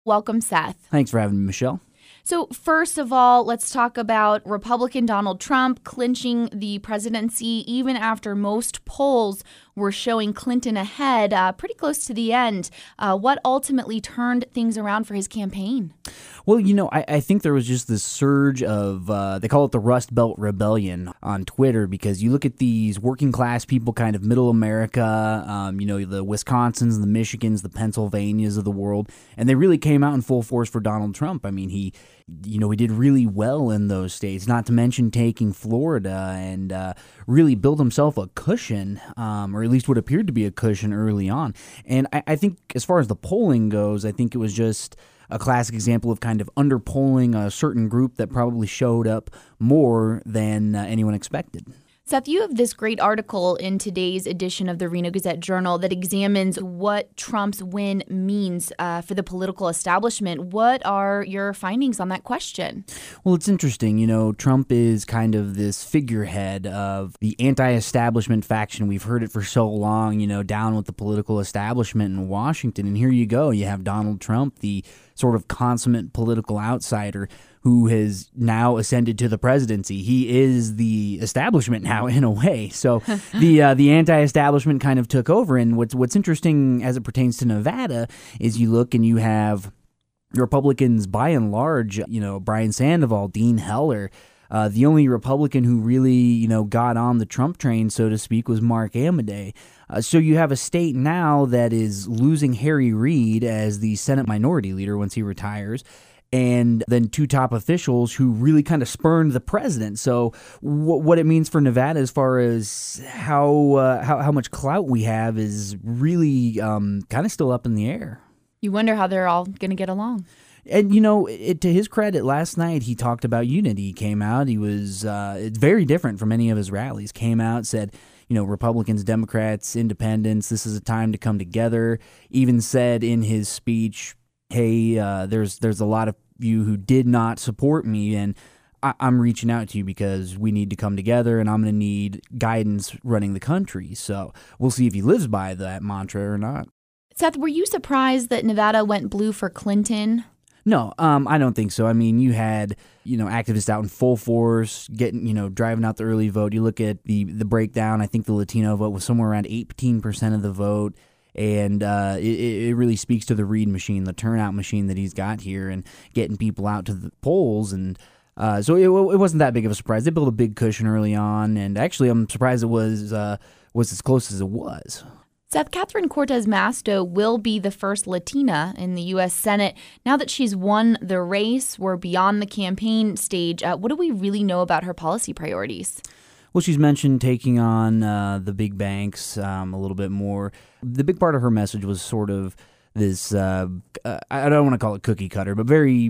Welcome, Seth. Thanks for having me, Michelle. So first of all, let's talk about Republican Donald Trump clinching the presidency even after most polls were showing Clinton ahead pretty close to the end. What ultimately turned things around for his campaign? Well, I think there was just this surge of, they call it the Rust Belt Rebellion on Twitter, because you look at these working class people, kind of middle America, the Wisconsins, the Michigans, the Pennsylvanias of the world, and they really came out in full force for Donald Trump. I mean, he did really well in those states, not to mention taking Florida, and really built himself a cushion, or at least what appeared to be a cushion early on. And I think as far as the polling goes, I think it was just a classic example of kind of underpolling a certain group that probably showed up more than anyone expected. Seth, you have this great article in today's edition of the Reno Gazette-Journal that examines what Trump's win means for the political establishment. What are your findings on that question? Well, it's interesting. Trump is kind of this figurehead of the anti-establishment faction. We've heard it for so long, down with the political establishment in Washington. And here you go. You have Donald Trump, the sort of consummate political outsider who has now ascended to the presidency. He is the establishment now, in a way. So the anti-establishment kind of took over. And what's interesting as it pertains to Nevada is you look and you have Republicans by and large, Brian Sandoval, Dean Heller. The only Republican who really, got on the Trump train, so to speak, was Mark Amadei. So you have a state now that is losing Harry Reid as the Senate Minority Leader once he retires, and then two top officials who really kind of spurned the president. So what it means for Nevada as far as how much clout we have is really kind of still up in the air. You wonder how they're all going to get along. And, to his credit, last night he talked about unity. He came out, he was it's very different from any of his rallies. Came out, said, Republicans, Democrats, independents, this is a time to come together. Even said in his speech, hey, there's a lot of you who did not support me, and I'm reaching out to you because we need to come together, and I'm going to need guidance running the country. So we'll see if he lives by that mantra or not. Seth, were you surprised that Nevada went blue for Clinton? No, I don't think so. I mean, you had, activists out in full force, getting, driving out the early vote. You look at the breakdown, I think the Latino vote was somewhere around 18% of the vote. And it really speaks to the Reid machine, the turnout machine that he's got here, and getting people out to the polls. And so it wasn't that big of a surprise. They built a big cushion early on, and actually I'm surprised it was as close as it was. Seth, Catherine Cortez Masto will be the first Latina in the U.S. Senate. Now that she's won the race, we're beyond the campaign stage. What do we really know about her policy priorities? Well, she's mentioned taking on the big banks a little bit more. The big part of her message was sort of this, I don't want to call it cookie cutter, but very,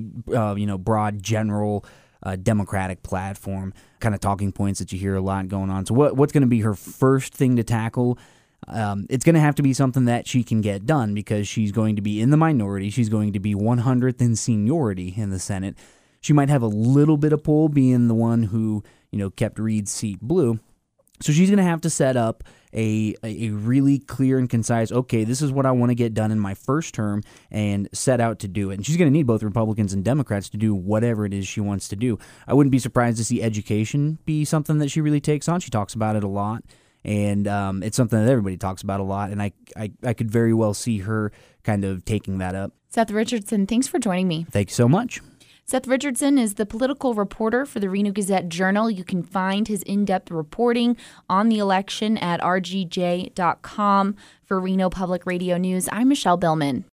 broad, general Democratic platform, kind of talking points that you hear a lot going on. So what's going to be her first thing to tackle? It's going to have to be something that she can get done, because she's going to be in the minority. She's going to be 100th in seniority in the Senate. She might have a little bit of pull being the one who, kept Reid's seat blue. So she's going to have to set up a really clear and concise, okay, this is what I want to get done in my first term, and set out to do it. And she's going to need both Republicans and Democrats to do whatever it is she wants to do. I wouldn't be surprised to see education be something that she really takes on. She talks about it a lot. And it's something that everybody talks about a lot, and I could very well see her kind of taking that up. Seth Richardson, thanks for joining me. Thank you so much. Seth Richardson is the political reporter for the Reno Gazette-Journal. You can find his in-depth reporting on the election at rgj.com. For Reno Public Radio News, I'm Michelle Billman.